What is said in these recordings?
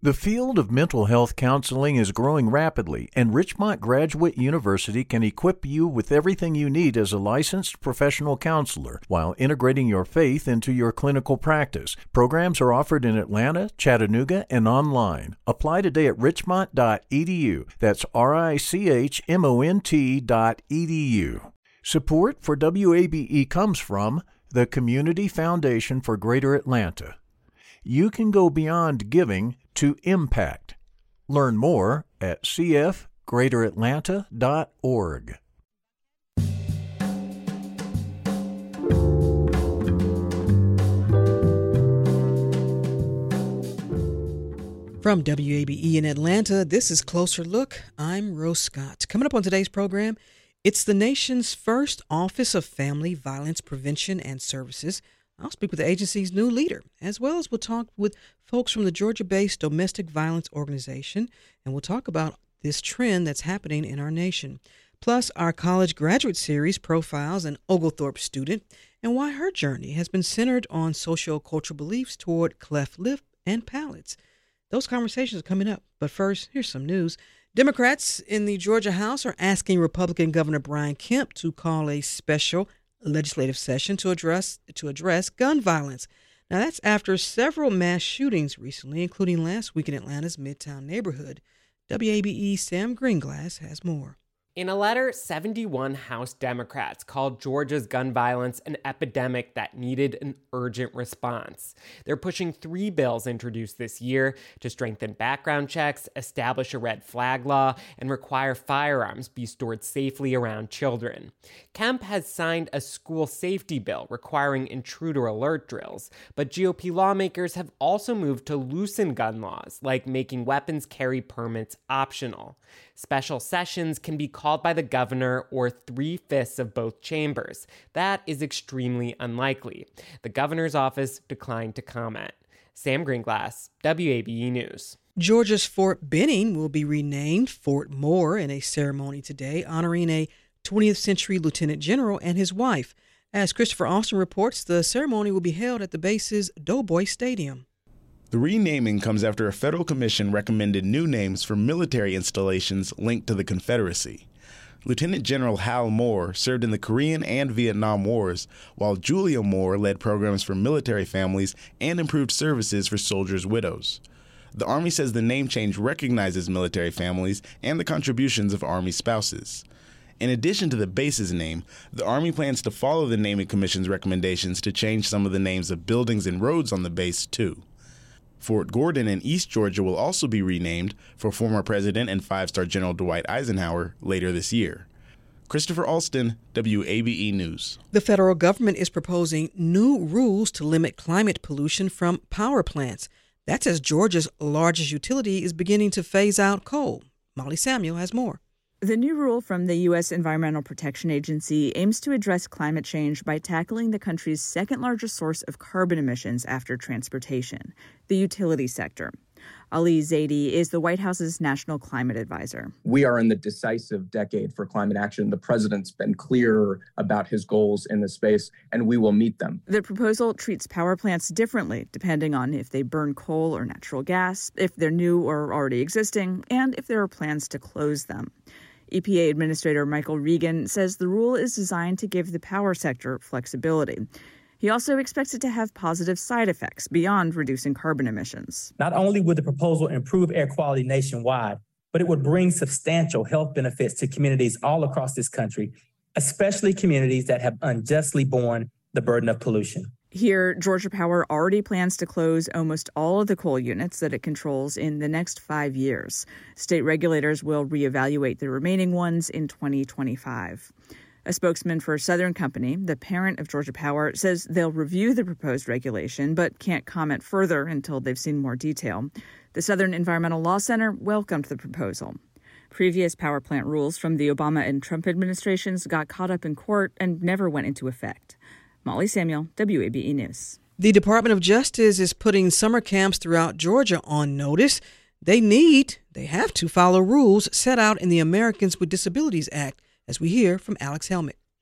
The field of mental health counseling is growing rapidly, and Richmont Graduate University can equip you with everything you need as a licensed professional counselor while integrating your faith into your clinical practice. Programs are offered in Atlanta, Chattanooga, and online. Apply today at richmont.edu. That's richmont.edu. Support for WABE comes from the Community Foundation for Greater Atlanta. You can go beyond giving to impact. Learn more at cfgreateratlanta.org. From WABE in Atlanta, this is Closer Look. I'm Rose Scott. Coming up on today's program, it's the nation's first Office of Family Violence Prevention and Services. I'll speak with the agency's new leader, as well as we'll talk with folks from the Georgia-based Domestic Violence Organization, and we'll talk about this trend that's happening in our nation. Plus, our college graduate series profiles an Oglethorpe student and why her journey has been centered on socio-cultural beliefs toward cleft lip and palates. Those conversations are coming up, but first, here's some news. Democrats in the Georgia House are asking Republican Governor Brian Kemp to call a special legislative session to address gun violence. Now, that's after several mass shootings recently, including last week in Atlanta's Midtown neighborhood. WABE's Sam Greenglass has more. In a letter, 71 House Democrats called Georgia's gun violence an epidemic that needed an urgent response. They're pushing 3 bills introduced this year to strengthen background checks, establish a red flag law, and require firearms be stored safely around children. Kemp has signed a school safety bill requiring intruder alert drills, but GOP lawmakers have also moved to loosen gun laws, like making weapons carry permits optional. Special sessions can be called by the governor or 3/5 of both chambers. That is extremely unlikely. The governor's office declined to comment. Sam Greenglass, WABE News. Georgia's Fort Benning will be renamed Fort Moore in a ceremony today honoring a 20th century lieutenant general and his wife. As Christopher Austin reports, the ceremony will be held at the base's Doughboy Stadium. The renaming comes after a federal commission recommended new names for military installations linked to the Confederacy. Lieutenant General Hal Moore served in the Korean and Vietnam Wars, while Julia Moore led programs for military families and improved services for soldiers' widows. The Army says the name change recognizes military families and the contributions of Army spouses. In addition to the base's name, the Army plans to follow the Naming Commission's recommendations to change some of the names of buildings and roads on the base, too. Fort Gordon in East Georgia will also be renamed for former President and 5-star General Dwight Eisenhower later this year. Christopher Alston, WABE News. The federal government is proposing new rules to limit climate pollution from power plants. That's as Georgia's largest utility is beginning to phase out coal. Molly Samuel has more. The new rule from the U.S. Environmental Protection Agency aims to address climate change by tackling the country's second largest source of carbon emissions after transportation, the utility sector. Ali Zaidi is the White House's national climate advisor. We are in the decisive decade for climate action. The president's been clear about his goals in this space, and we will meet them. The proposal treats power plants differently, depending on if they burn coal or natural gas, if they're new or already existing, and if there are plans to close them. EPA Administrator Michael Regan says the rule is designed to give the power sector flexibility. He also expects it to have positive side effects beyond reducing carbon emissions. Not only would the proposal improve air quality nationwide, but it would bring substantial health benefits to communities all across this country, especially communities that have unjustly borne the burden of pollution. Here, Georgia Power already plans to close almost all of the coal units that it controls in the next 5 years. State regulators will reevaluate the remaining ones in 2025. A spokesman for Southern Company, the parent of Georgia Power, says they'll review the proposed regulation but can't comment further until they've seen more detail. The Southern Environmental Law Center welcomed the proposal. Previous power plant rules from the Obama and Trump administrations got caught up in court and never went into effect. Molly Samuel, WABE News. The Department of Justice is putting summer camps throughout Georgia on notice. They have to follow rules set out in the Americans with Disabilities Act, as we hear from Alex Helmick.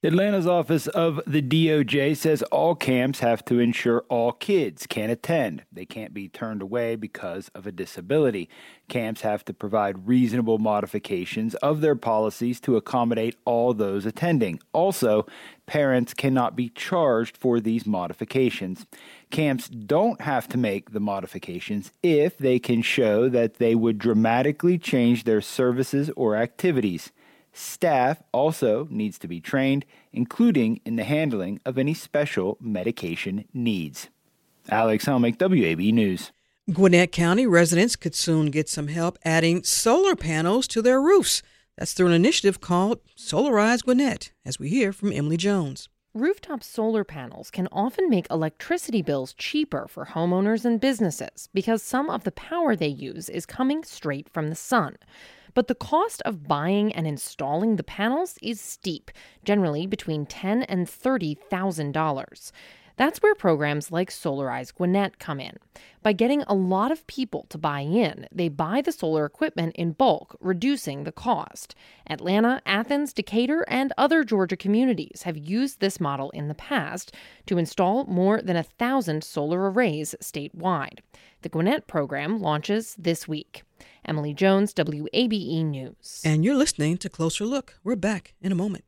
Atlanta's Office of the DOJ says all camps have to ensure all kids can attend. They can't be turned away because of a disability. Camps have to provide reasonable modifications of their policies to accommodate all those attending. Also, parents cannot be charged for these modifications. Camps don't have to make the modifications if they can show that they would dramatically change their services or activities. Staff also needs to be trained, including in the handling of any special medication needs. Alex Helmick, WABE News. Gwinnett County residents could soon get some help adding solar panels to their roofs. That's through an initiative called Solarize Gwinnett, as we hear from Emily Jones. Rooftop solar panels can often make electricity bills cheaper for homeowners and businesses because some of the power they use is coming straight from the sun. But the cost of buying and installing the panels is steep, generally between $10,000 and $30,000. That's where programs like Solarize Gwinnett come in. By getting a lot of people to buy in, they buy the solar equipment in bulk, reducing the cost. Atlanta, Athens, Decatur, and other Georgia communities have used this model in the past to install more than 1,000 solar arrays statewide. The Gwinnett program launches this week. Emily Jones, WABE News. And you're listening to Closer Look. We're back in a moment.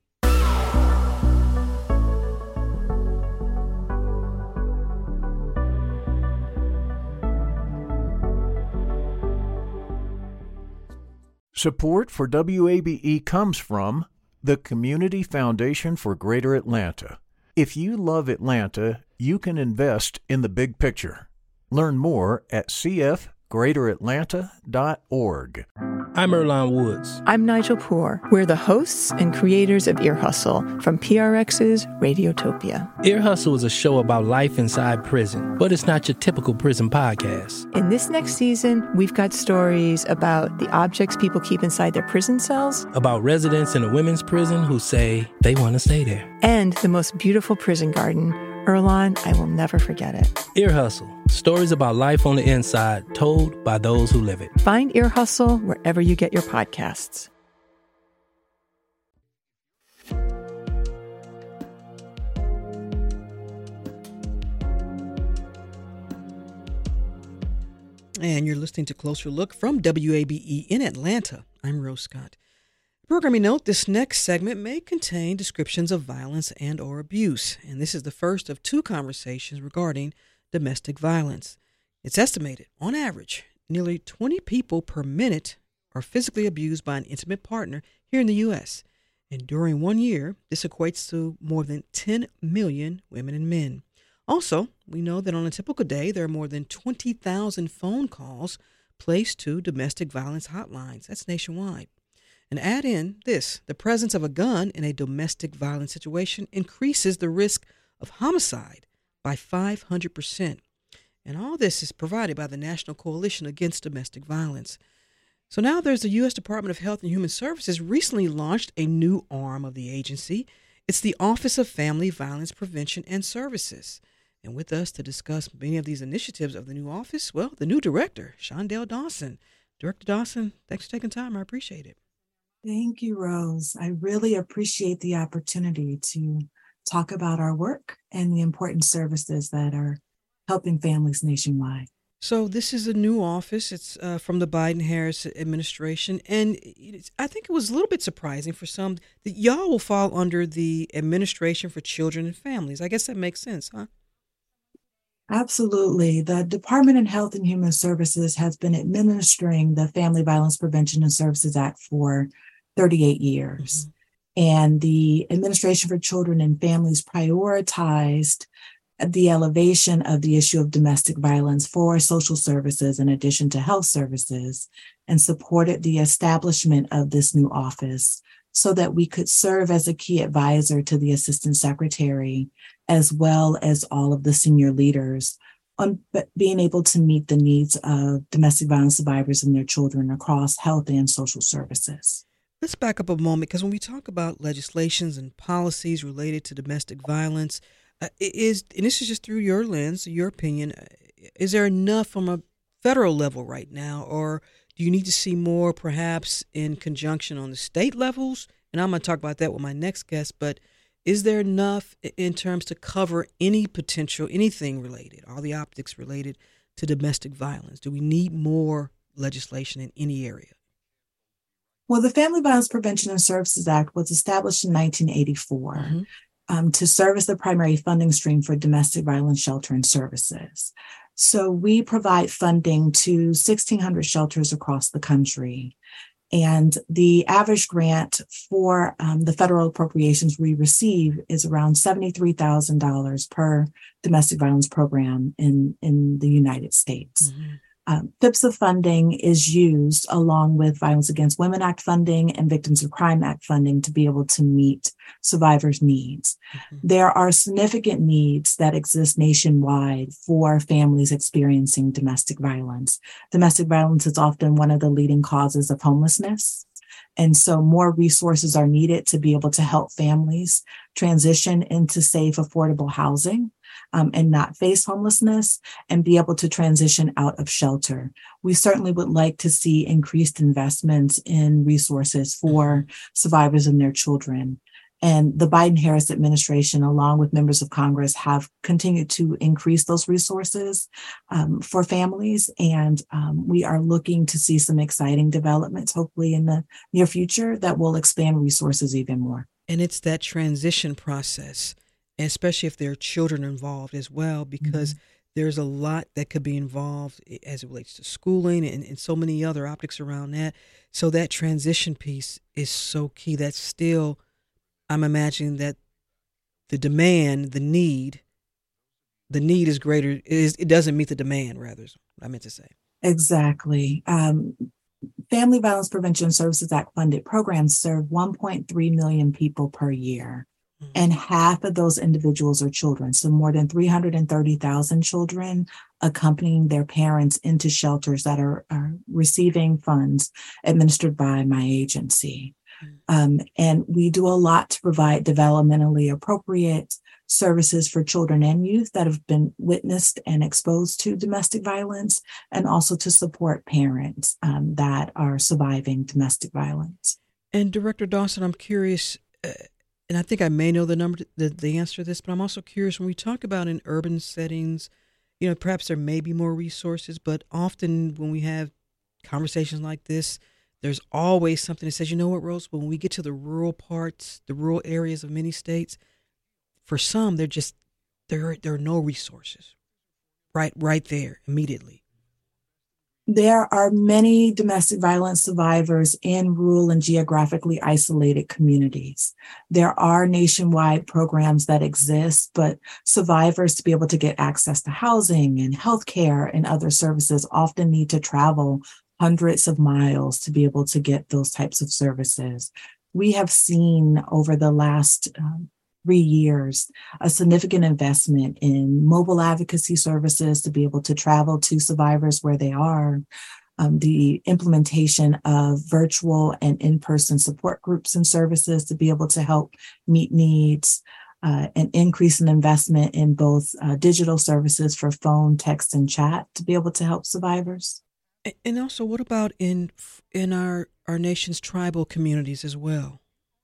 Support for WABE comes from the Community Foundation for Greater Atlanta. If you love Atlanta, you can invest in the big picture. Learn more at cfgreateratlanta.org. I'm Earlonne Woods. I'm Nigel Poor. We're the hosts and creators of Ear Hustle from PRX's Radiotopia. Ear Hustle is a show about life inside prison, but it's not your typical prison podcast. In this next season, we've got stories about the objects people keep inside their prison cells, about residents in a women's prison who say they want to stay there, and the most beautiful prison garden. Earlonne, I will never forget it. Ear Hustle. Stories about life on the inside, told by those who live it. Find Ear Hustle wherever you get your podcasts. And you're listening to Closer Look from WABE in Atlanta. I'm Rose Scott. Programming note, this next segment may contain descriptions of violence and or abuse, and this is the first of two conversations regarding domestic violence. It's estimated, on average, nearly 20 people per minute are physically abused by an intimate partner here in the U.S., and during 1 year, this equates to more than 10 million women and men. Also, we know that on a typical day, there are more than 20,000 phone calls placed to domestic violence hotlines. That's nationwide. And add in this, the presence of a gun in a domestic violence situation increases the risk of homicide by 500%. And all this is provided by the National Coalition Against Domestic Violence. So now there's the U.S. Department of Health and Human Services recently launched a new arm of the agency. It's the Office of Family Violence Prevention and Services. And with us to discuss many of these initiatives of the new office, well, the new director, Shondell Dawson. Director Dawson, thanks for taking time. I appreciate it. Thank you, Rose. I really appreciate the opportunity to talk about our work and the important services that are helping families nationwide. So this is a new office. It's from the Biden-Harris administration. And I think it was a little bit surprising for some that y'all will fall under the Administration for Children and Families. I guess that makes sense, huh? Absolutely. The Department of Health and Human Services has been administering the Family Violence Prevention and Services Act for 38 years. Mm-hmm. And the Administration for Children and Families prioritized the elevation of the issue of domestic violence for social services in addition to health services, and supported the establishment of this new office so that we could serve as a key advisor to the Assistant Secretary, as well as all of the senior leaders, on being able to meet the needs of domestic violence survivors and their children across health and social services. Let's back up a moment, because when we talk about legislations and policies related to domestic violence, and this is just through your lens, your opinion, is there enough from a federal level right now, or do you need to see more perhaps in conjunction on the state levels? And I'm going to talk about that with my next guest, but is there enough in terms to cover anything related, all the optics related to domestic violence? Do we need more legislation in any area? Well, the Family Violence Prevention and Services Act was established in 1984 to serve as the primary funding stream for domestic violence shelter and services. So we provide funding to 1,600 shelters across the country. And the average grant for the federal appropriations we receive is around $73,000 per domestic violence program in the United States. FVPSA funding is used along with Violence Against Women Act funding and Victims of Crime Act funding to be able to meet survivors' needs. There are significant needs that exist nationwide for families experiencing domestic violence. Domestic violence is often one of the leading causes of homelessness. And so more resources are needed to be able to help families transition into safe, affordable housing. And not face homelessness and be able to transition out of shelter. We certainly would like to see increased investments in resources for survivors and their children. And the Biden-Harris administration, along with members of Congress, have continued to increase those resources for families. And we are looking to see some exciting developments, hopefully in the near future, that will expand resources even more. And it's that transition process, especially if there are children involved as well, because there's a lot that could be involved as it relates to schooling and so many other optics around that. So that transition piece is so key. That's still, I'm imagining that the demand, the need is greater. It doesn't meet the demand, rather, is what I meant to say. Exactly. Family Violence Prevention Services Act funded programs serve 1.3 million people per year. And half of those individuals are children. So more than 330,000 children accompanying their parents into shelters that are receiving funds administered by my agency. And we do a lot to provide developmentally appropriate services for children and youth that have been witnessed and exposed to domestic violence, and also to support parents that are surviving domestic violence. And Director Dawson, I'm curious, and I think I may know the answer to this, but I'm also curious, when we talk about in urban settings, perhaps there may be more resources, but often when we have conversations like this, there's always something that says, you know what, Rose, when we get to the rural parts, the rural areas of many states, for some, there are no resources right there immediately. There are many domestic violence survivors in rural and geographically isolated communities. There are nationwide programs that exist, but survivors, to be able to get access to housing and healthcare and other services, often need to travel hundreds of miles to be able to get those types of services. We have seen over the last 3 years, a significant investment in mobile advocacy services to be able to travel to survivors where they are, the implementation of virtual and in-person support groups and services to be able to help meet needs, an increase in investment in both digital services for phone, text, and chat to be able to help survivors. And also, what about in our nation's tribal communities as well?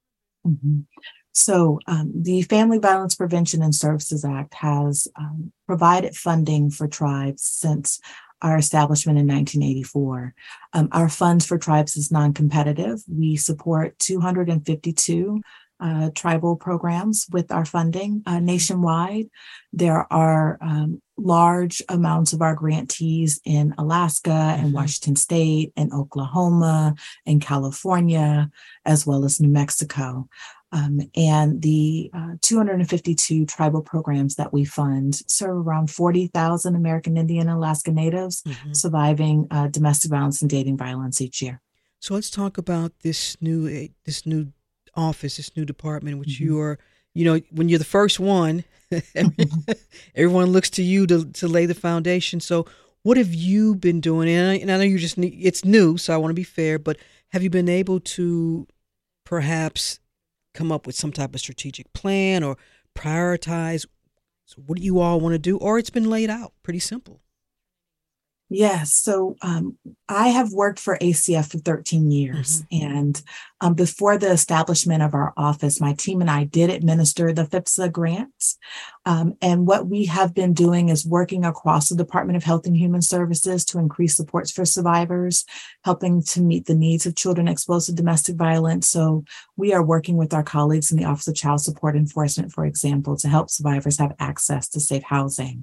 So the Family Violence Prevention and Services Act has provided funding for tribes since our establishment in 1984. Our funds for tribes is non-competitive. We support 252 tribal programs with our funding nationwide. There are large amounts of our grantees in Alaska and Washington State and Oklahoma and California, as well as New Mexico. And the 252 tribal programs that we fund serve around 40,000 American Indian and Alaska Natives surviving domestic violence and dating violence each year. So let's talk about this new office, this new department, which you are, when you're the first one, everyone looks to you to lay the foundation. So what have you been doing? And I know it's new, so I want to be fair, but have you been able to perhaps come up with some type of strategic plan or prioritize what do you all want to do, or it's been laid out pretty simple? Yes. So I have worked for ACF for 13 years. And before the establishment of our office, my team and I did administer the FIPSA grants. And what we have been doing is working across the Department of Health and Human Services to increase supports for survivors, helping to meet the needs of children exposed to domestic violence. So we are working with our colleagues in the Office of Child Support Enforcement, for example, to help survivors have access to safe housing.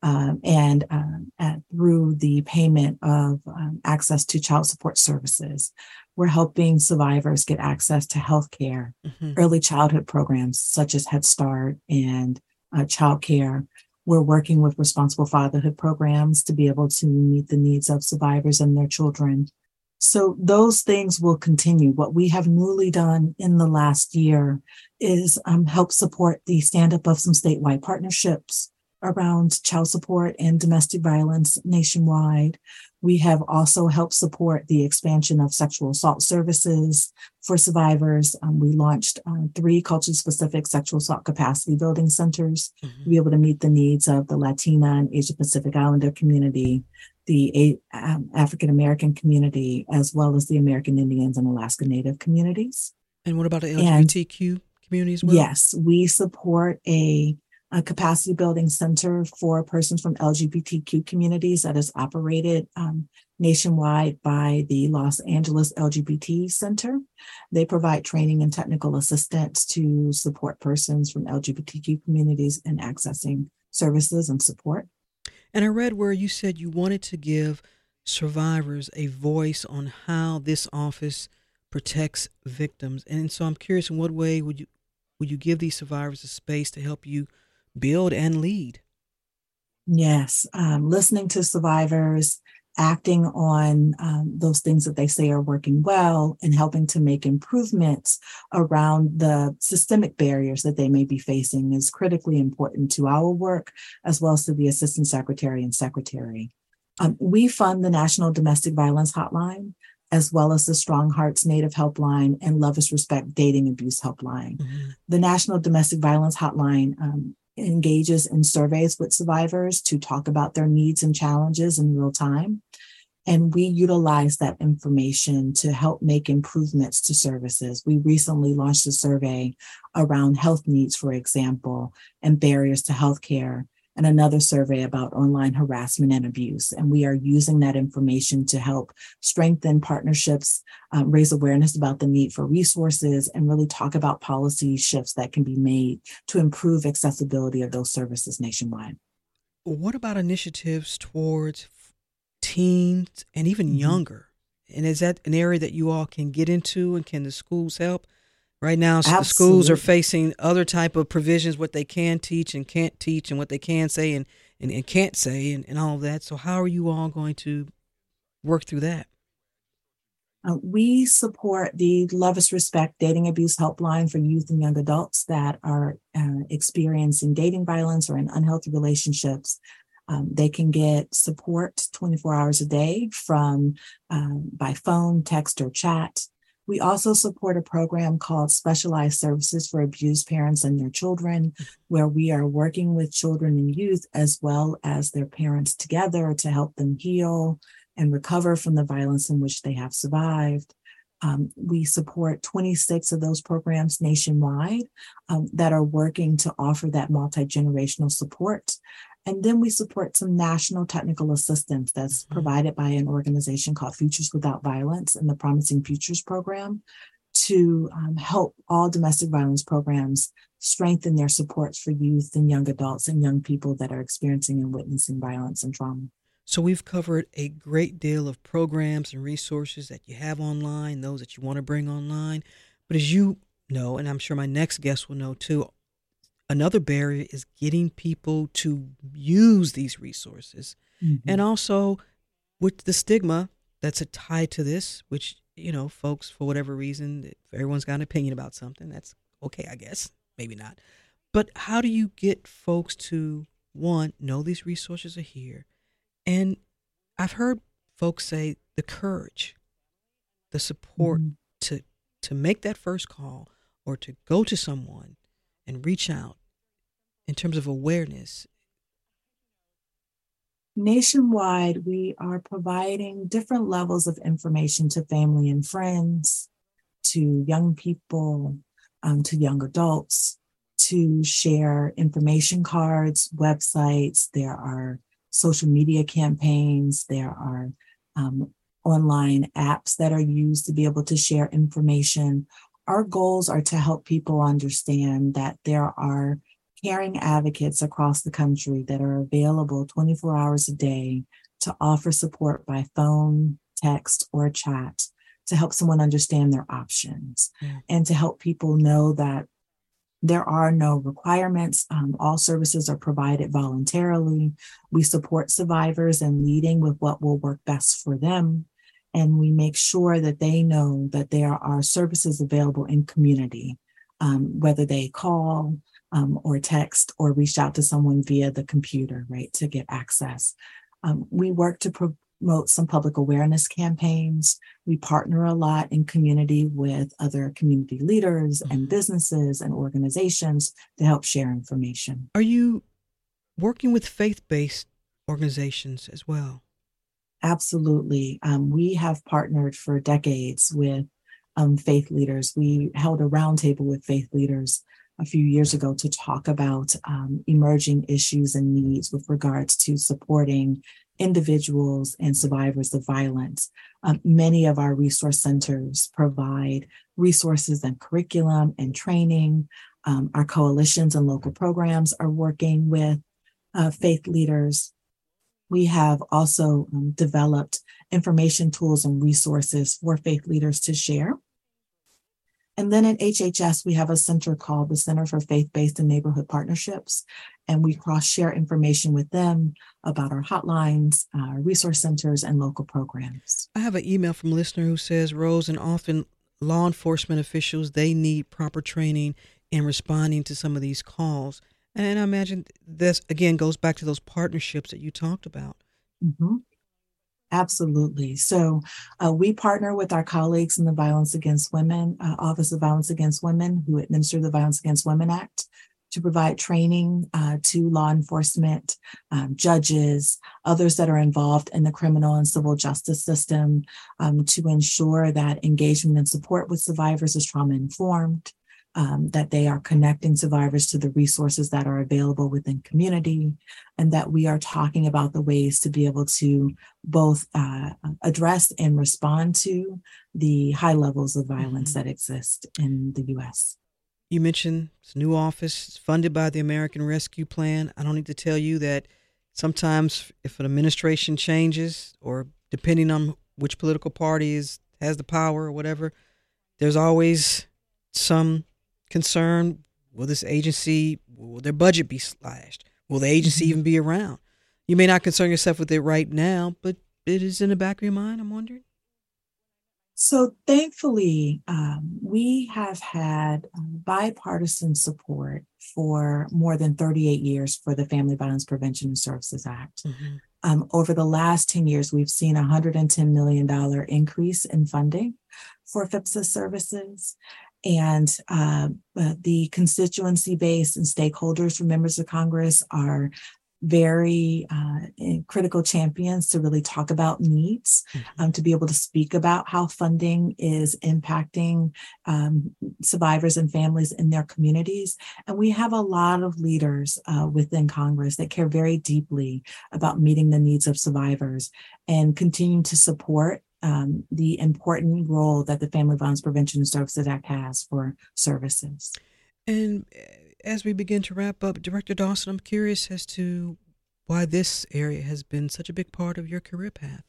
And through the payment of access to child support services. We're helping survivors get access to health care, early childhood programs such as Head Start and child care. We're working with responsible fatherhood programs to be able to meet the needs of survivors and their children. So those things will continue. What we have newly done in the last year is help support the stand-up of some statewide partnerships around child support and domestic violence nationwide. We have also helped support the expansion of sexual assault services for survivors. We launched 3 culture-specific sexual assault capacity building centers to be able to meet the needs of the Latina and Asia Pacific Islander community, the African American community, as well as the American Indians and Alaska Native communities. And what about the LGBTQ community as well? Yes, we support a capacity building center for persons from LGBTQ communities that is operated nationwide by the Los Angeles LGBT Center. They provide training and technical assistance to support persons from LGBTQ communities in accessing services and support. And I read where you said you wanted to give survivors a voice on how this office protects victims. And so I'm curious, in what way would you give these survivors a space to help you build and lead? Yes, listening to survivors, acting on those things that they say are working well, and helping to make improvements around the systemic barriers that they may be facing is critically important to our work, as well as to the Assistant Secretary and Secretary. We fund the National Domestic Violence Hotline, as well as the Strong Hearts Native Helpline and Love is Respect Dating Abuse Helpline. The National Domestic Violence Hotline engages in surveys with survivors to talk about their needs and challenges in real time. And we utilize that information to help make improvements to services. We recently launched a survey around health needs, for example, and barriers to healthcare, and another survey about online harassment and abuse. And we are using that information to help strengthen partnerships, raise awareness about the need for resources, and really talk about policy shifts that can be made to improve accessibility of those services nationwide. What about initiatives towards teens and even younger? And is that an area that you all can get into, and can the schools help? Right now, the schools are facing other type of provisions, what they can teach and can't teach, and what they can say and can't say, and all of that. So how are you all going to work through that? We support the Love is Respect Dating Abuse Helpline for youth and young adults that are experiencing dating violence or in unhealthy relationships. They can get support 24 hours a day from by phone, text, or chat. We also support a program called Specialized Services for Abused Parents and Their Children, where we are working with children and youth as well as their parents together to help them heal and recover from the violence in which they have survived. We support 26 of those programs nationwide that are working to offer that multi-generational support. And then we support some national technical assistance that's provided by an organization called Futures Without Violence and the Promising Futures Program to help all domestic violence programs strengthen their supports for youth and young adults and young people that are experiencing and witnessing violence and trauma. So we've covered a great deal of programs and resources that you have online, those that you want to bring online. But as you know, and I'm sure my next guest will know too, another barrier is getting people to use these resources. And also with the stigma that's tied to this, which, you know, folks, for whatever reason, if everyone's got an opinion about something, that's okay, I guess, maybe not. But how do you get folks to, one, know these resources are here? And I've heard folks say the courage, the support to make that first call or to go to someone and reach out in terms of awareness. Nationwide, we are providing different levels of information to family and friends, to young people, to young adults, to share information cards, websites. There are social media campaigns. There are online apps that are used to be able to share information. Our goals are to help people understand that there are caring advocates across the country that are available 24 hours a day to offer support by phone, text, or chat to help someone understand their options and to help people know that there are no requirements. All services are provided voluntarily. We support survivors in leading with what will work best for them. And we make sure that they know that there are services available in community, whether they call or text or reach out to someone via the computer, right, to get access. We work to promote some public awareness campaigns. We partner a lot in community with other community leaders and businesses and organizations to help share information. Are you working with faith-based organizations as well? Absolutely. We have partnered for decades with faith leaders. We held a roundtable with faith leaders a few years ago to talk about emerging issues and needs with regards to supporting individuals and survivors of violence. Many of our resource centers provide resources and curriculum and training. Our coalitions and local programs are working with faith leaders. We have also developed information tools and resources for faith leaders to share. And then at HHS, we have a center called the Center for Faith-Based and Neighborhood Partnerships, and we cross-share information with them about our hotlines, our resource centers, and local programs. I have an email from a listener who says, Rose, and often law enforcement officials, they need proper training in responding to some of these calls. And I imagine this, again, goes back to those partnerships that you talked about. Mm-hmm. Absolutely. So we partner with our colleagues in the Violence Against Women, Office of Violence Against Women, who administer the Violence Against Women Act, to provide training to law enforcement, judges, others that are involved in the criminal and civil justice system to ensure that engagement and support with survivors is trauma-informed, that they are connecting survivors to the resources that are available within community, and that we are talking about the ways to be able to both address and respond to the high levels of violence that exist in the U.S. You mentioned this new office funded by the American Rescue Plan. I don't need to tell you that sometimes if an administration changes, or depending on which political party has the power or whatever, there's always some concern. Will this agency, will their budget be slashed? Will the agency even be around? You may not concern yourself with it right now, but it is in the back of your mind, I'm wondering. So thankfully, we have had bipartisan support for more than 38 years for the Family Violence Prevention and Services Act. Mm-hmm. Over the last 10 years, we've seen a $110 million increase in funding for FVPSA services. And the constituency base and stakeholders from members of Congress are very critical champions to really talk about needs, to be able to speak about how funding is impacting survivors and families in their communities. And we have a lot of leaders within Congress that care very deeply about meeting the needs of survivors and continuing to support the important role that the Family Violence Prevention and Services Act has for services. And as we begin to wrap up, Director Dawson, I'm curious as to why this area has been such a big part of your career path.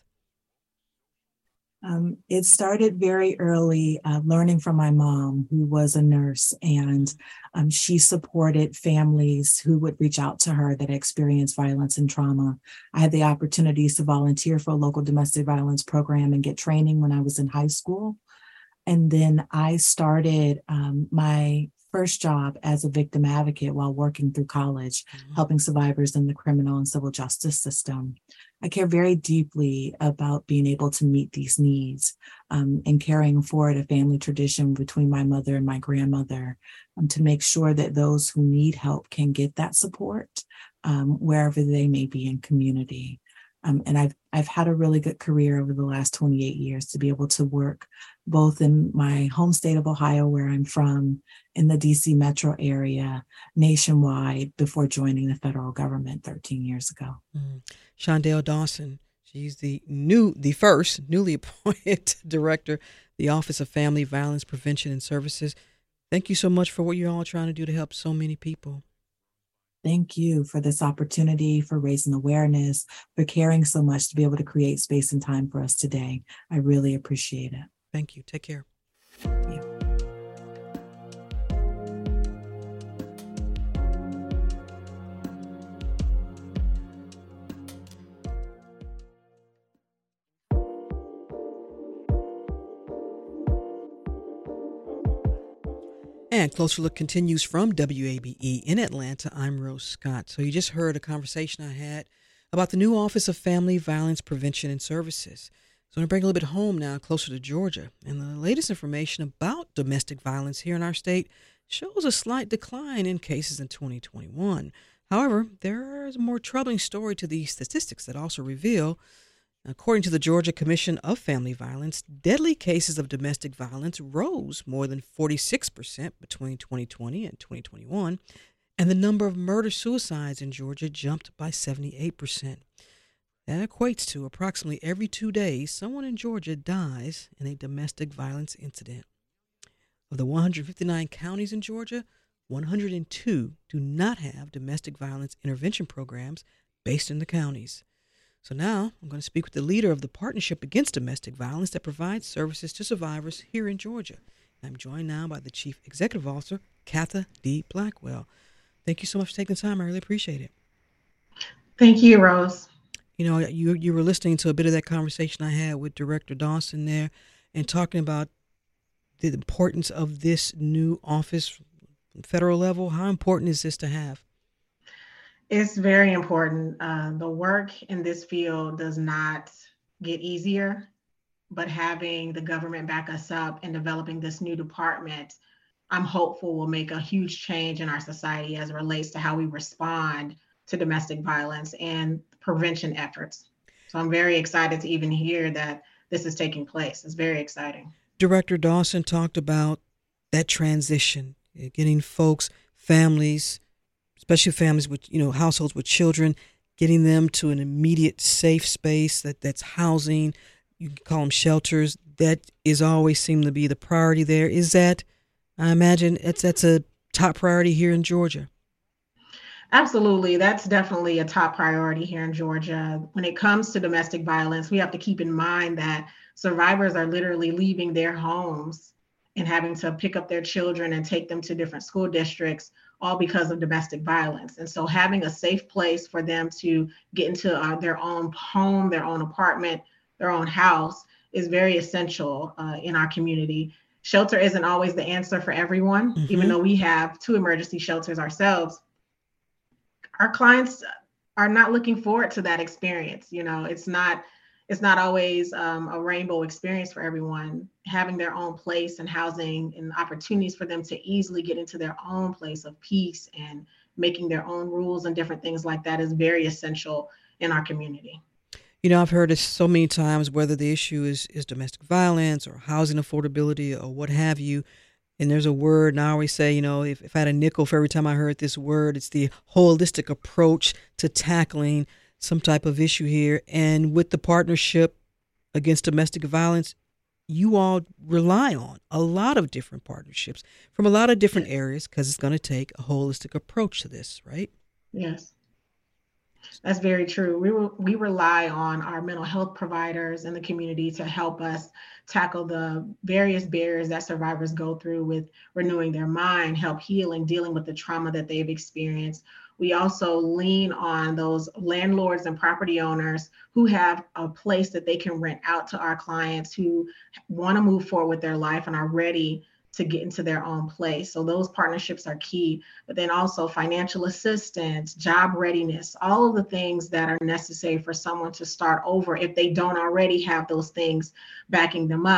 It started very early, learning from my mom, who was a nurse, and she supported families who would reach out to her that experienced violence and trauma. I had the opportunities to volunteer for a local domestic violence program and get training when I was in high school. And then I started my first job as a victim advocate while working through college, helping survivors in the criminal and civil justice system. I care very deeply about being able to meet these needs and carrying forward a family tradition between my mother and my grandmother to make sure that those who need help can get that support wherever they may be in community. And I've had a really good career over the last 28 years to be able to work both in my home state of Ohio, where I'm from, in the DC metro area, nationwide, before joining the federal government 13 years ago. Shondell Dawson, she's the first newly appointed director, the Office of Family Violence Prevention and Services. Thank you so much for what you're all trying to do to help so many people. Thank you for this opportunity, for raising awareness, for caring so much to be able to create space and time for us today. I really appreciate it. Thank you. Take care. Thank you. And Closer Look continues from WABE in Atlanta. I'm Rose Scott. So you just heard a conversation I had about the new Office of Family Violence Prevention and Services. So I'm going to bring a little bit home now, closer to Georgia. And the latest information about domestic violence here in our state shows a slight decline in cases in 2021. However, there is a more troubling story to these statistics that also reveal, according to the Georgia Commission of Family Violence, deadly cases of domestic violence rose more than 46% between 2020 and 2021, and the number of murder-suicides in Georgia jumped by 78%. That equates to approximately every 2 days, someone in Georgia dies in a domestic violence incident. Of the 159 counties in Georgia, 102 do not have domestic violence intervention programs based in the counties. So now I'm going to speak with the leader of the Partnership Against Domestic Violence that provides services to survivors here in Georgia. I'm joined now by the Chief Executive Officer, Katha D. Blackwell. Thank you so much for taking the time. I really appreciate it. Thank you, Rose. You know, you were listening to a bit of that conversation I had with Director Dawson there and talking about the importance of this new office federal level. How important is this to have? It's very important. The work in this field does not get easier, but having the government back us up in developing this new department, I'm hopeful will make a huge change in our society as it relates to how we respond to domestic violence and prevention efforts. So I'm very excited to even hear that this is taking place. It's very exciting. Director Dawson talked about that transition, getting folks, families, especially families with, households with children, getting them to an immediate safe space that's housing. You can call them shelters. That is always seemed to be the priority there. Is that, I imagine, that's a top priority here in Georgia? Absolutely. That's definitely a top priority here in Georgia. When it comes to domestic violence, we have to keep in mind that survivors are literally leaving their homes and having to pick up their children and take them to different school districts, all because of domestic violence. And so having a safe place for them to get into their own home, their own apartment, their own house is very essential in our community. Shelter isn't always the answer for everyone, even though we have 2 emergency shelters ourselves. Our clients are not looking forward to that experience. It's not always a rainbow experience for everyone. Having their own place and housing and opportunities for them to easily get into their own place of peace and making their own rules and different things like that is very essential in our community. I've heard it so many times, whether the issue is domestic violence or housing affordability or what have you. And there's a word, and I always say, if I had a nickel for every time I heard this word, it's the holistic approach to tackling some type of issue here. And with the Partnership Against Domestic Violence, you all rely on a lot of different partnerships from a lot of different areas because it's going to take a holistic approach to this, right? Yes, that's very true. We rely on our mental health providers in the community to help us tackle the various barriers that survivors go through with renewing their mind, help healing, dealing with the trauma that they've experienced. We also lean on those landlords and property owners who have a place that they can rent out to our clients who want to move forward with their life and are ready to get into their own place. So those partnerships are key, but then also financial assistance, job readiness, all of the things that are necessary for someone to start over if they don't already have those things backing them up.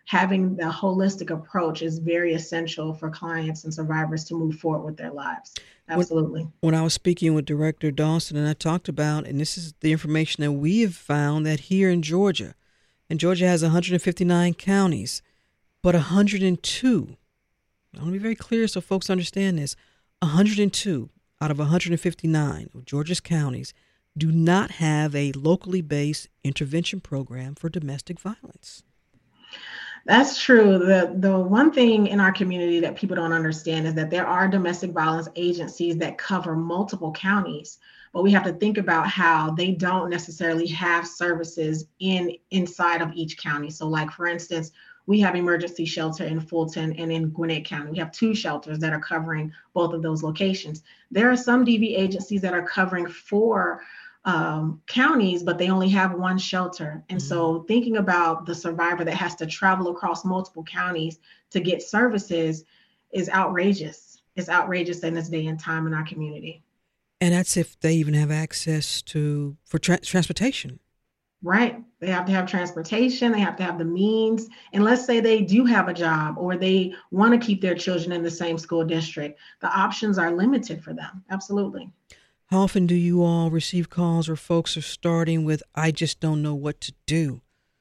having the holistic approach is very essential for clients and survivors to move forward with their lives. Absolutely. When I was speaking with Director Dawson, and I talked about, and this is the information that we have found, that here in Georgia, and Georgia has 159 counties, but 102, I want to be very clear so folks understand this, 102 out of 159 of Georgia's counties do not have a locally based intervention program for domestic violence. That's true. The one thing in our community that people don't understand is that there are domestic violence agencies that cover multiple counties, but we have to think about how they don't necessarily have services inside of each county. So like, for instance, we have emergency shelter in Fulton and in Gwinnett County. We have 2 shelters that are covering both of those locations. There are some DV agencies that are covering 4 counties, but they only have 1 shelter. And so thinking about the survivor that has to travel across multiple counties to get services is outrageous. It's outrageous in this day and time in our community. And that's if they even have access for transportation. Right. They have to have transportation. They have to have the means. And let's say they do have a job or they want to keep their children in the same school district. The options are limited for them. Absolutely. How often do you all receive calls where folks are starting with, I just don't know what to do?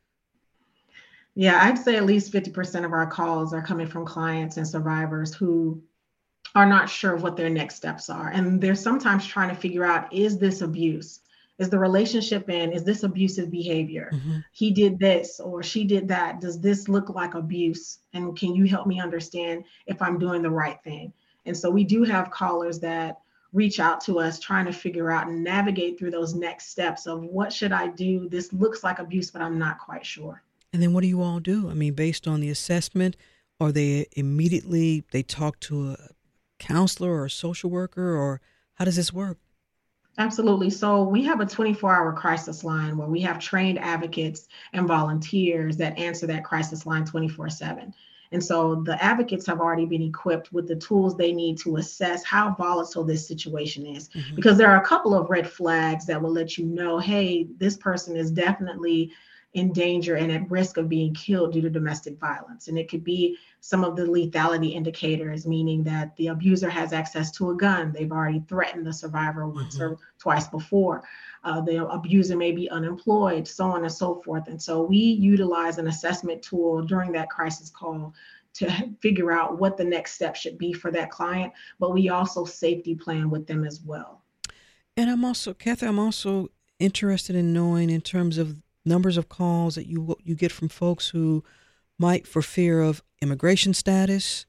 Yeah, I'd say at least 50% of our calls are coming from clients and survivors who are not sure what their next steps are. And they're sometimes trying to figure out, is this abuse? Is the relationship is this abusive behavior? Mm-hmm. He did this or she did that. Does this look like abuse? And can you help me understand if I'm doing the right thing? And so we do have callers that reach out to us trying to figure out and navigate through those next steps of what should I do? This looks like abuse, but I'm not quite sure. And then what do you all do? I mean, based on the assessment, are they immediately, they talk to a counselor or a social worker, or how does this work? Absolutely. So we have a 24-hour crisis line where we have trained advocates and volunteers that answer that crisis line 24/7. And so the advocates have already been equipped with the tools they need to assess how volatile this situation is, because there are a couple of red flags that will let you know, hey, this person is definitely in danger and at risk of being killed due to domestic violence. And it could be some of the lethality indicators, meaning that the abuser has access to a gun. They've already threatened the survivor once or twice before. The abuser may be unemployed, so on and so forth. And so we utilize an assessment tool during that crisis call to figure out what the next step should be for that client, but we also safety plan with them as well. And Kathy, I'm also interested in knowing, in terms of numbers of calls that you get from folks who might, for fear of immigration status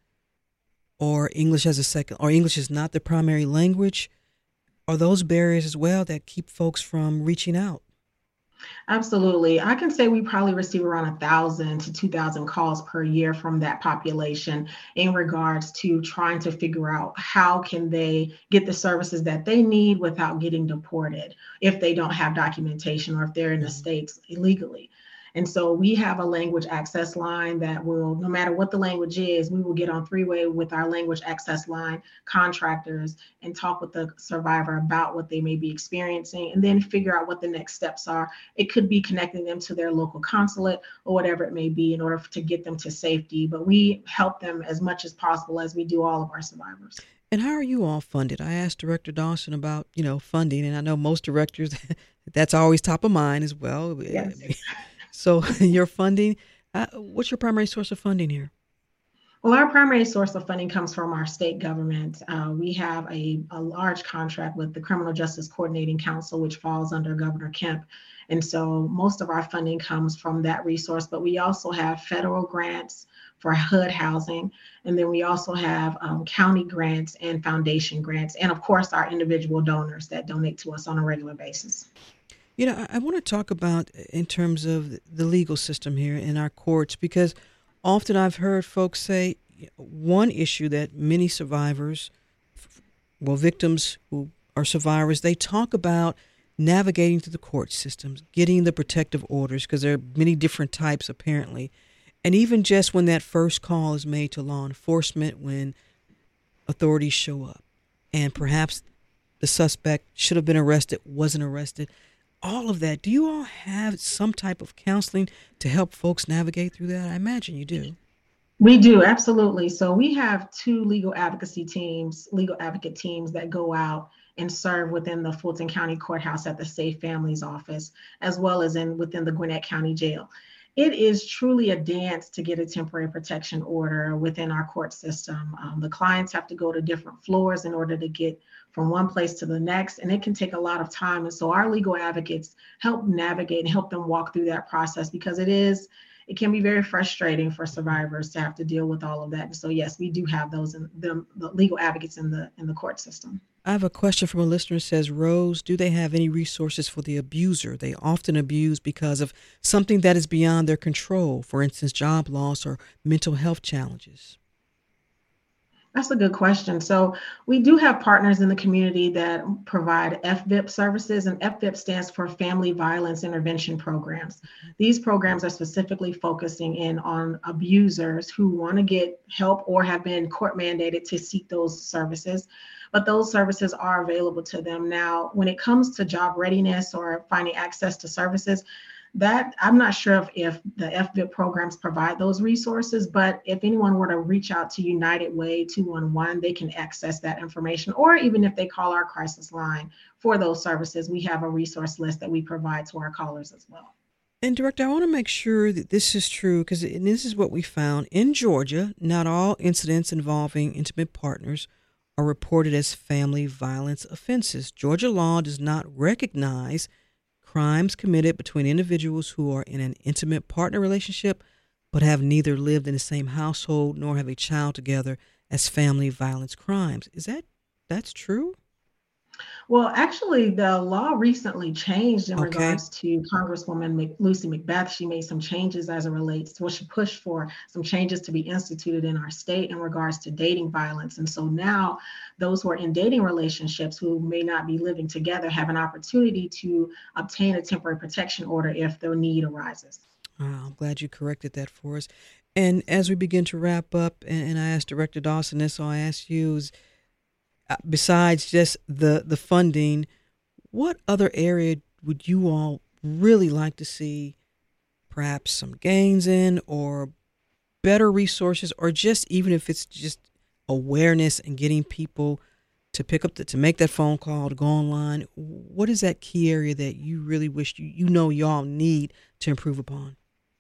or English as a second, or English is not their primary language, are those barriers as well that keep folks from reaching out? Absolutely. I can say we probably receive around 1,000 to 2,000 calls per year from that population in regards to trying to figure out how can they get the services that they need without getting deported if they don't have documentation or if they're in the States illegally. And so we have a language access line that will, no matter what the language is, we will get on three-way with our language access line contractors and talk with the survivor about what they may be experiencing and then figure out what the next steps are. It could be connecting them to their local consulate or whatever it may be in order to get them to safety. But we help them as much as possible, as we do all of our survivors. And how are you all funded? I asked Director Dawson about, funding, and I know most directors, that's always top of mind as well. Yes. So your funding, what's your primary source of funding here? Well, our primary source of funding comes from our state government. We have a large contract with the Criminal Justice Coordinating Council, which falls under Governor Kemp. And so most of our funding comes from that resource, but we also have federal grants for HUD housing. And then we also have county grants and foundation grants. And of course, our individual donors that donate to us on a regular basis. I want to talk about in terms of the legal system here in our courts, because often I've heard folks say one issue that many survivors, victims who are survivors, they talk about navigating through the court systems, getting the protective orders, because there are many different types apparently. And even just when that first call is made to law enforcement, when authorities show up and perhaps the suspect should have been arrested, wasn't arrested. all of that, do you all have some type of counseling to help folks navigate through that? I imagine you do. We do, absolutely. So we have 2 legal advocate teams that go out and serve within the Fulton County Courthouse at the Safe Families Office, as well as within the Gwinnett County Jail. It is truly a dance to get a temporary protection order within our court system. The clients have to go to different floors in order to get from one place to the next, and it can take a lot of time. And so our legal advocates help navigate and help them walk through that process, because it can be very frustrating for survivors to have to deal with all of that. And so yes, we do have those the legal advocates in the court system. I have a question from a listener. It says, Rose, do they have any resources for the abuser? They often abuse because of something that is beyond their control, for instance, job loss or mental health challenges. That's a good question. So we do have partners in the community that provide FVIP services, and FVIP stands for Family Violence Intervention Programs. These programs are specifically focusing in on abusers who want to get help or have been court mandated to seek those services, but those services are available to them. Now, when it comes to job readiness or finding access to services, that I'm not sure if the FVIP programs provide those resources, but if anyone were to reach out to United Way 211, they can access that information. Or even if they call our crisis line for those services, we have a resource list that we provide to our callers as well. And Director, I want to make sure that this is true, because this is what we found. In Georgia, not all incidents involving intimate partners are reported as family violence offenses. Georgia law does not recognize crimes committed between individuals who are in an intimate partner relationship but have neither lived in the same household nor have a child together as family violence crimes. That's true? Well, actually, the law recently changed in regards to Congresswoman Lucy McBeth. She made some changes as it relates to she pushed for some changes to be instituted in our state in regards to dating violence. And so now those who are in dating relationships who may not be living together have an opportunity to obtain a temporary protection order if their need arises. I'm glad you corrected that for us. And as we begin to wrap up, and I asked Director Dawson this, so I ask you, besides just the funding, what other area would you all really like to see perhaps some gains in, or better resources, or just even if it's just awareness and getting people to pick up to make that phone call, to go online? What is that key area that you really wish y'all need to improve upon?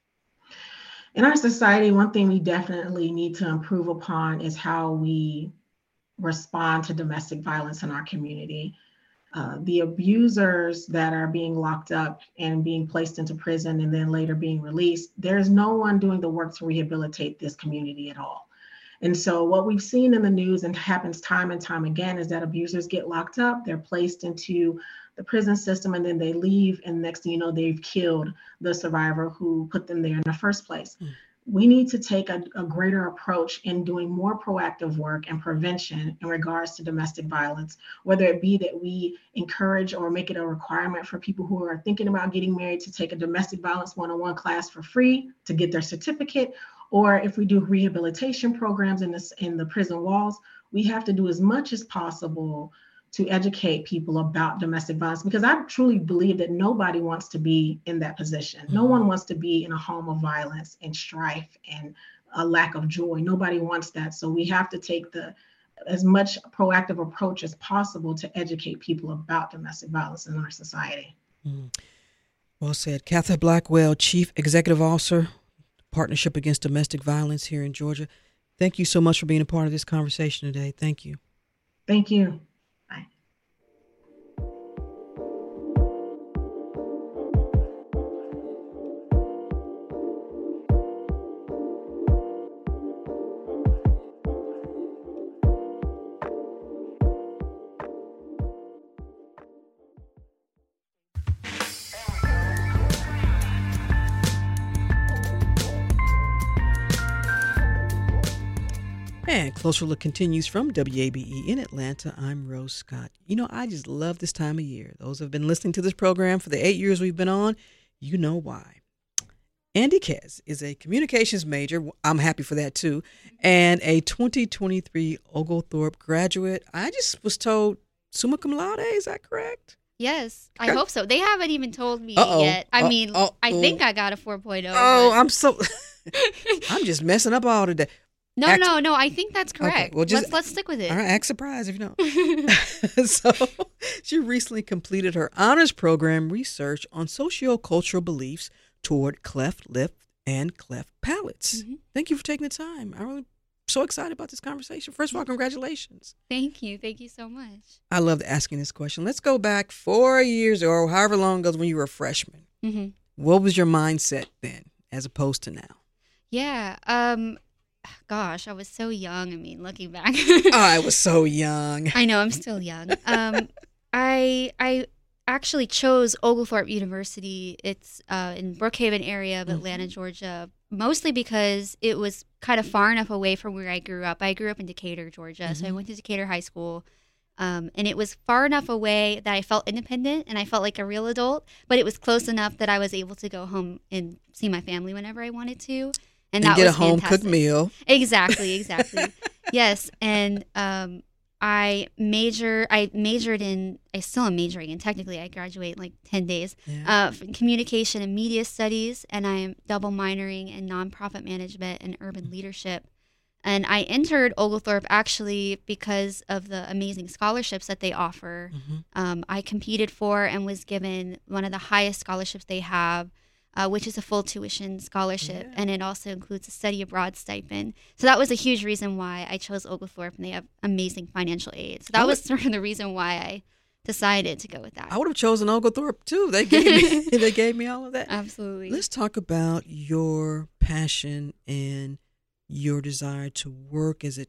In our society, one thing we definitely need to improve upon is how we respond to domestic violence in our community. The abusers that are being locked up and being placed into prison and then later being released, there's no one doing the work to rehabilitate this community at all. And so what we've seen in the news, and happens time and time again, is that abusers get locked up, they're placed into the prison system, and then they leave, and next thing you know, they've killed the survivor who put them there in the first place. We need to take a greater approach in doing more proactive work and prevention in regards to domestic violence, whether it be that we encourage or make it a requirement for people who are thinking about getting married to take a domestic violence 101 class for free to get their certificate, or if we do rehabilitation programs in the prison walls. We have to do as much as possible to educate people about domestic violence, because I truly believe that nobody wants to be in that position. No one wants to be in a home of violence and strife and a lack of joy. Nobody wants that. So we have to take as much proactive approach as possible to educate people about domestic violence in our society. Well said. Katha Blackwell, Chief Executive Officer, Partnership Against Domestic Violence here in Georgia. Thank you so much for being a part of this conversation today. Thank you. Thank you. And Closer Look continues from WABE in Atlanta. I'm Rose Scott. I just love this time of year. Those who have been listening to this program for the 8 years we've been on, you know why. Andy Kez is a communications major. I'm happy for that, too. And a 2023 Oglethorpe graduate. I just was told summa cum laude. Is that correct? Yes, I hope so. They haven't even told me yet. I think I got a 4.0. Oh, I'm so... I'm just messing up all today. No, I think that's correct. Okay, well, let's stick with it. All right, act surprised if you don't. So she recently completed her honors program research on sociocultural beliefs toward cleft lip and cleft palates. Mm-hmm. Thank you for taking the time. I'm really so excited about this conversation. First of all, congratulations. Thank you so much. I loved asking this question. Let's go back 4 years or however long ago when you were a freshman. Mm-hmm. What was your mindset then as opposed to now? Yeah. Gosh, I was so young. I mean, looking back. I was so young. I know, I'm still young. I actually chose Oglethorpe University. It's in Brookhaven area of Atlanta, Georgia, mostly because it was kind of far enough away from where I grew up. I grew up in Decatur, Georgia, so I went to Decatur High School. And it was far enough away that I felt independent and I felt like a real adult, but it was close enough that I was able to go home and see my family whenever I wanted to. And that get was a home cooked meal. Exactly. Yes. And I still am majoring, and technically I graduate in like 10 days, communication and media studies, and I am double minoring in nonprofit management and urban leadership. And I entered Oglethorpe actually because of the amazing scholarships that they offer. Mm-hmm. I competed for and was given one of the highest scholarships they have, which is a full tuition scholarship, and it also includes a study abroad stipend. So that was a huge reason why I chose Oglethorpe, and they have amazing financial aid. So that was sort of the reason why I decided to go with that. I would have chosen Oglethorpe too. They gave me all of that. Absolutely. Let's talk about your passion and your desire to work as it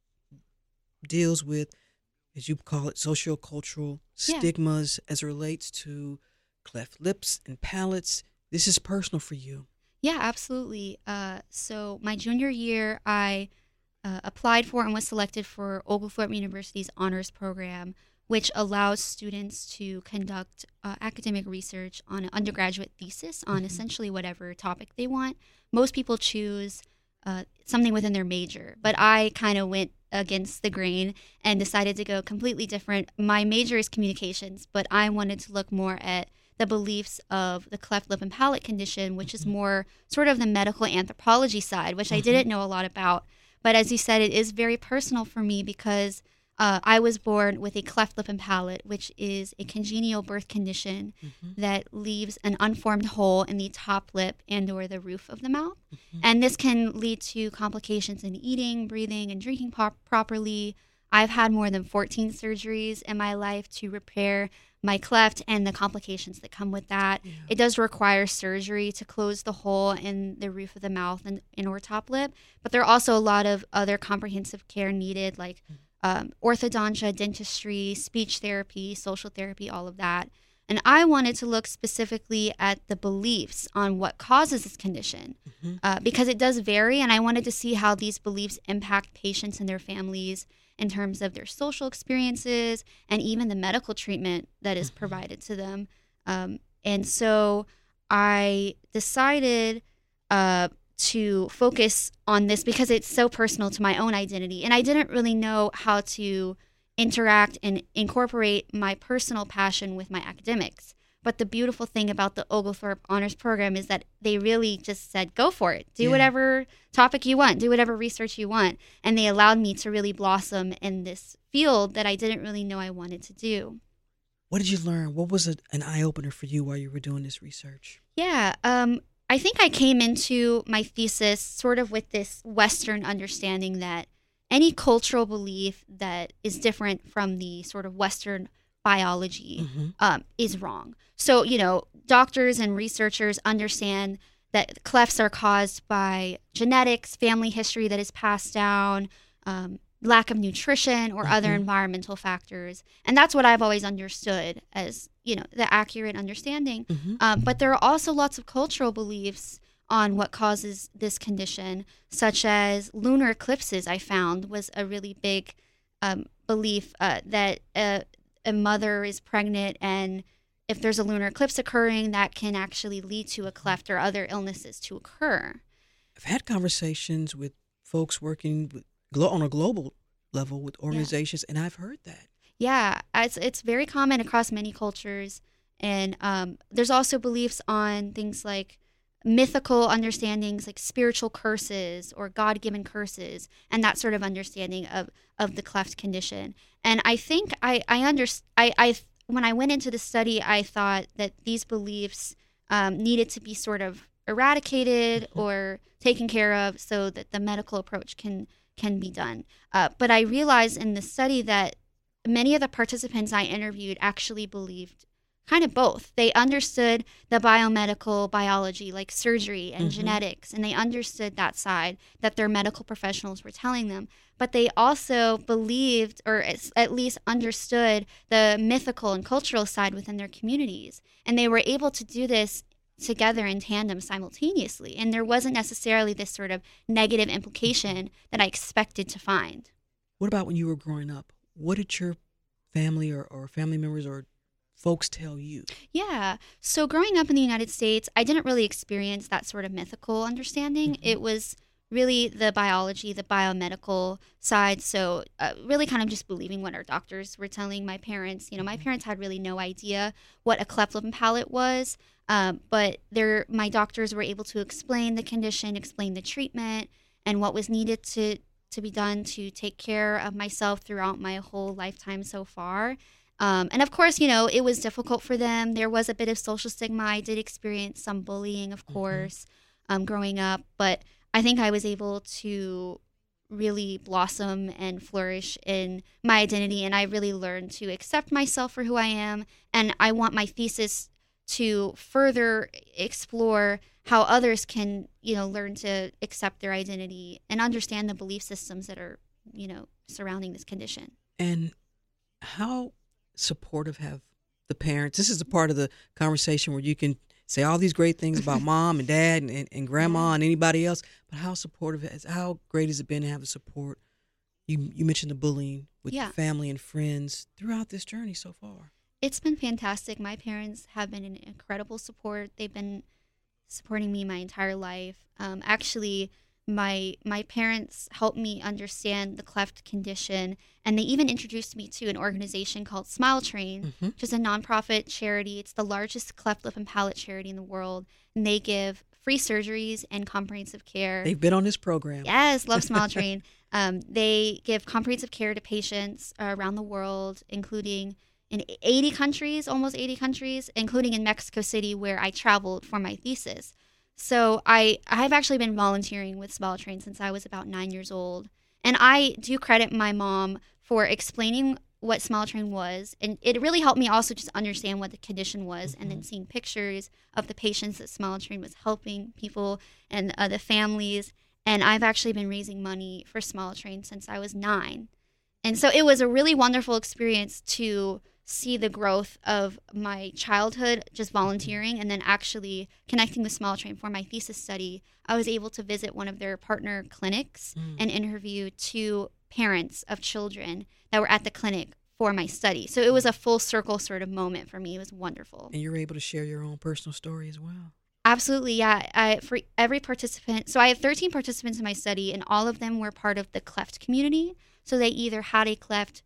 deals with, as you call it, sociocultural stigmas as it relates to cleft lips and palates. This is personal for you. Yeah, absolutely. So my junior year, I applied for and was selected for Oglethorpe University's honors program, which allows students to conduct academic research on an undergraduate thesis on essentially whatever topic they want. Most people choose something within their major, but I kind of went against the grain and decided to go completely different. My major is communications, but I wanted to look more at the beliefs of the cleft lip and palate condition, which is more sort of the medical anthropology side, which I didn't know a lot about. But as you said, it is very personal for me because I was born with a cleft lip and palate, which is a congenial birth condition that leaves an unformed hole in the top lip and or the roof of the mouth. And this can lead to complications in eating, breathing, and drinking properly. I've had more than 14 surgeries in my life to repair my cleft and the complications that come with that. Yeah. It does require surgery to close the hole in the roof of the mouth and or top lip, but there are also a lot of other comprehensive care needed, like orthodontia, dentistry, speech therapy, social therapy, all of that. And I wanted to look specifically at the beliefs on what causes this condition because it does vary, and I wanted to see how these beliefs impact patients and their families in terms of their social experiences and even the medical treatment that is provided to them. And so I decided to focus on this because it's so personal to my own identity. And I didn't really know how to interact and incorporate my personal passion with my academics. But the beautiful thing about the Oglethorpe Honors Program is that they really just said, go for it. Do whatever topic you want. Do whatever research you want. And they allowed me to really blossom in this field that I didn't really know I wanted to do. What did you learn? What was an eye-opener for you while you were doing this research? Yeah, I think I came into my thesis sort of with this Western understanding that any cultural belief that is different from the sort of Western biology is wrong. So, doctors and researchers understand that clefts are caused by genetics, family history that is passed down, lack of nutrition, or other environmental factors. And that's what I've always understood as, the accurate understanding. But there are also lots of cultural beliefs on what causes this condition, such as lunar eclipses. I found was a really big belief that a mother is pregnant, and if there's a lunar eclipse occurring, that can actually lead to a cleft or other illnesses to occur. I've had conversations with folks working on a global level with organizations, and I've heard that. Yeah, it's very common across many cultures. And there's also beliefs on things like mythical understandings, like spiritual curses or God-given curses, and that sort of understanding of the cleft condition. And I think I when I went into the study, I thought that these beliefs needed to be sort of eradicated or taken care of so that the medical approach can be done. But I realized in the study that many of the participants I interviewed actually believed kind of both. They understood the biomedical biology, like surgery and genetics, and they understood that side that their medical professionals were telling them. But they also believed, or at least understood, the mythical and cultural side within their communities. And they were able to do this together in tandem simultaneously. And there wasn't necessarily this sort of negative implication that I expected to find. What about when you were growing up? What did your family or family members or folks tell you? Yeah. So growing up in the United States, I didn't really experience that sort of mythical understanding. It was really the biology, the biomedical side. So really kind of just believing what our doctors were telling my parents. You know, my parents had really no idea what a cleft lip and palate was, but my doctors were able to explain the condition, explain the treatment, and what was needed to be done to take care of myself throughout my whole lifetime so far. And of course, you know, it was difficult for them. There was a bit of social stigma. I did experience some bullying, of course, growing up. But I think I was able to really blossom and flourish in my identity. And I really learned to accept myself for who I am. And I want my thesis to further explore how others can, you know, learn to accept their identity and understand the belief systems that are, you know, surrounding this condition. And how supportive have the parents? This is a part of the conversation where you can say all these great things about mom and dad and grandma and anybody else, but how great has it been to have the support? You mentioned the bullying with the family and friends throughout this journey so far. It's been fantastic. My parents have been an incredible support. They've been supporting me my entire life. Actually, my parents helped me understand the cleft condition, and they even introduced me to an organization called Smile Train, which is a nonprofit charity. It's the largest cleft lip and palate charity in the world, and they give free surgeries and comprehensive care. They've been on this program. Yes, love Smile Train. They give comprehensive care to patients around the world, including in 80 countries, almost 80 countries, including in Mexico City, where I traveled for my thesis. So I've actually been volunteering with Smile Train since I was about 9 years old. And I do credit my mom for explaining what Smile Train was. And it really helped me also just understand what the condition was, and then seeing pictures of the patients that Smile Train was helping people and the families. And I've actually been raising money for Smile Train since I was 9. And so it was a really wonderful experience to see the growth of my childhood just volunteering, and then actually connecting with Smile Train for my thesis study. I was able to visit one of their partner clinics and interview 2 parents of children that were at the clinic for my study. So it was a full circle sort of moment for me. It was wonderful. And you're able to share your own personal story as well. Absolutely, yeah. For every participant, so I have 13 participants in my study, and all of them were part of the cleft community. So they either had a cleft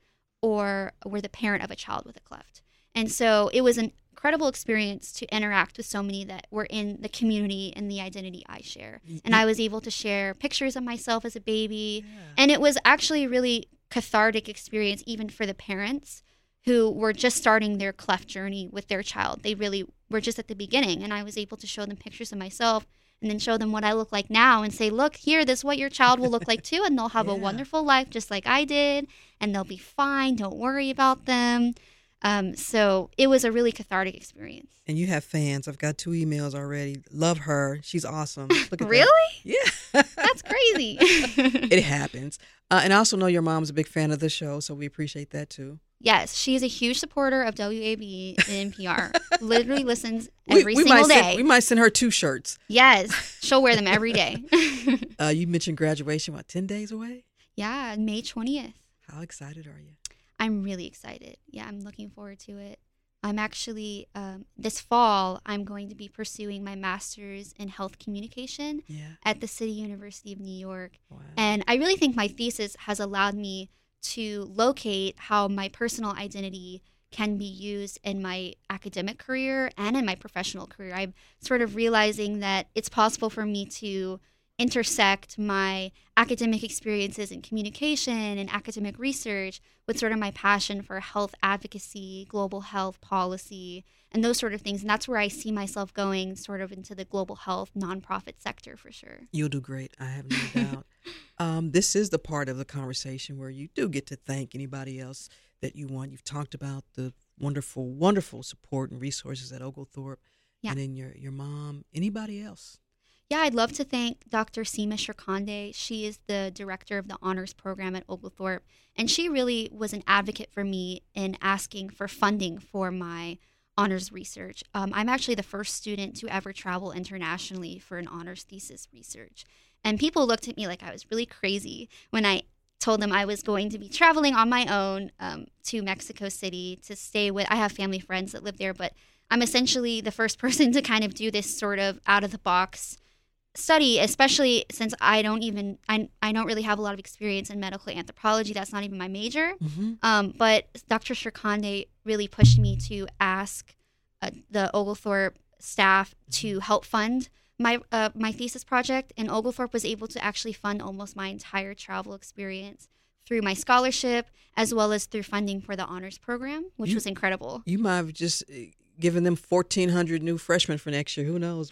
or were the parent of a child with a cleft. And so it was an incredible experience to interact with so many that were in the community and the identity I share. And I was able to share pictures of myself as a baby. And it was actually a really cathartic experience even for the parents who were just starting their cleft journey with their child. They really were just at the beginning, and I was able to show them pictures of myself and then show them what I look like now and say, look, here, this is what your child will look like too, and they'll have a wonderful life just like I did, and they'll be fine. Don't worry about them. So it was a really cathartic experience. And you have fans. I've got 2 emails already. Love her. She's awesome. Look at really? That. Yeah. That's crazy. It happens. And I also know your mom's a big fan of the show, so we appreciate that too. Yes, she is a huge supporter of WABE and NPR. Literally listens every single day. We might send her 2 shirts. Yes, she'll wear them every day. You mentioned graduation, 10 days away? Yeah, May 20th. How excited are you? I'm really excited. Yeah, I'm looking forward to it. I'm actually, this fall, I'm going to be pursuing my master's in health communication at the City University of New York. Wow. And I really think my thesis has allowed me to locate how my personal identity can be used in my academic career and in my professional career. I'm sort of realizing that it's possible for me to intersect my academic experiences in communication and academic research with sort of my passion for health advocacy, global health policy, and those sort of things. And that's where I see myself going sort of into the global health nonprofit sector for sure. You'll do great. I have no doubt. This is the part of the conversation where you do get to thank anybody else that you want. You've talked about the wonderful, wonderful support and resources at Oglethorpe, and then your mom. Anybody else? Yeah, I'd love to thank Dr. Seema Shrikande. She is the director of the honors program at Oglethorpe, and she really was an advocate for me in asking for funding for my honors research. I'm actually the first student to ever travel internationally for an honors thesis research. And people looked at me like I was really crazy when I told them I was going to be traveling on my own to Mexico City to stay with, I have family friends that live there, but I'm essentially the first person to kind of do this sort of out of the box study, especially since I don't really have a lot of experience in medical anthropology. That's not even my major. But Dr. Shrikande really pushed me to ask the Oglethorpe staff to help fund my thesis project, and Oglethorpe was able to actually fund almost my entire travel experience through my scholarship as well as through funding for the honors program, which was incredible. You might have just given them 1,400 new freshmen for next year. Who knows?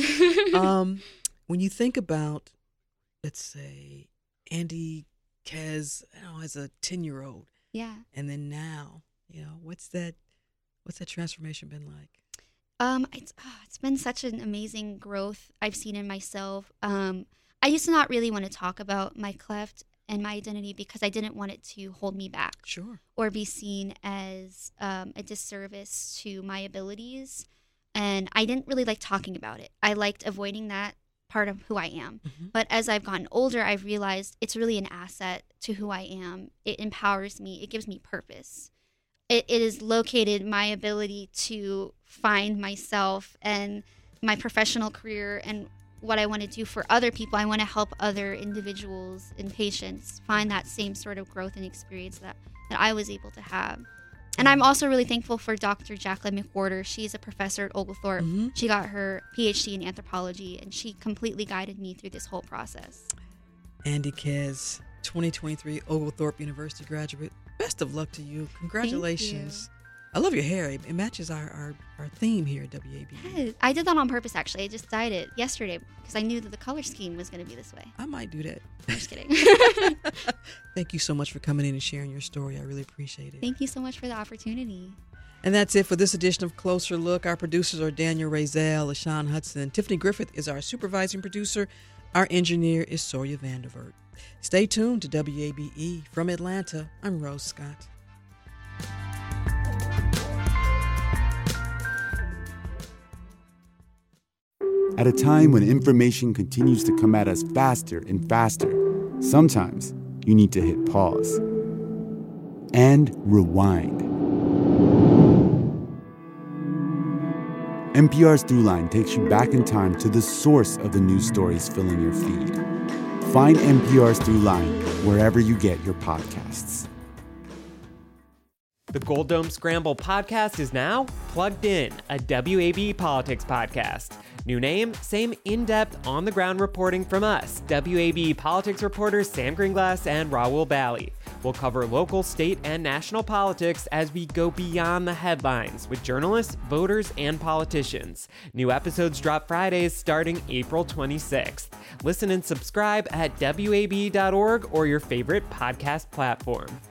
When you think about, let's say, Andy Kez, as a 10-year-old, and then now, what's that transformation been like? It's been such an amazing growth I've seen in myself. I used to not really want to talk about my cleft and my identity because I didn't want it to hold me back, or be seen as a disservice to my abilities, and I didn't really like talking about it. I liked avoiding that part of who I am. But as I've gotten older, I've realized it's really an asset to who I am. It empowers me. It gives me purpose. It is located my ability to find myself and my professional career and what I want to do for other people. I want to help other individuals and patients find that same sort of growth and experience that I was able to have. And I'm also really thankful for Dr. Jacqueline McWhorter. She's a professor at Oglethorpe. She got her PhD in anthropology, and she completely guided me through this whole process. Andy Kez, 2023 Oglethorpe University graduate. Best of luck to you. Congratulations. Thank you. I love your hair. It matches our theme here at WABE. Yeah, I did that on purpose, actually. I just dyed it yesterday because I knew that the color scheme was going to be this way. I might do that. I'm just kidding. Thank you so much for coming in and sharing your story. I really appreciate it. Thank you so much for the opportunity. And that's it for this edition of Closer Look. Our producers are Daniel Razel, LaShawn Hudson. Tiffany Griffith is our supervising producer. Our engineer is Sawyer Vandervert. Stay tuned to WABE. From Atlanta, I'm Rose Scott. At a time when information continues to come at us faster and faster, sometimes you need to hit pause and rewind. NPR's Throughline takes you back in time to the source of the news stories filling your feed. Find NPR's Throughline wherever you get your podcasts. The Gold Dome Scramble podcast is now Plugged In, a WABE politics podcast. New name, same in-depth, on-the-ground reporting from us, WABE politics reporters Sam Greenglass and Raul Bally. We'll cover local, state, and national politics as we go beyond the headlines with journalists, voters, and politicians. New episodes drop Fridays starting April 26th. Listen and subscribe at WABE.org or your favorite podcast platform.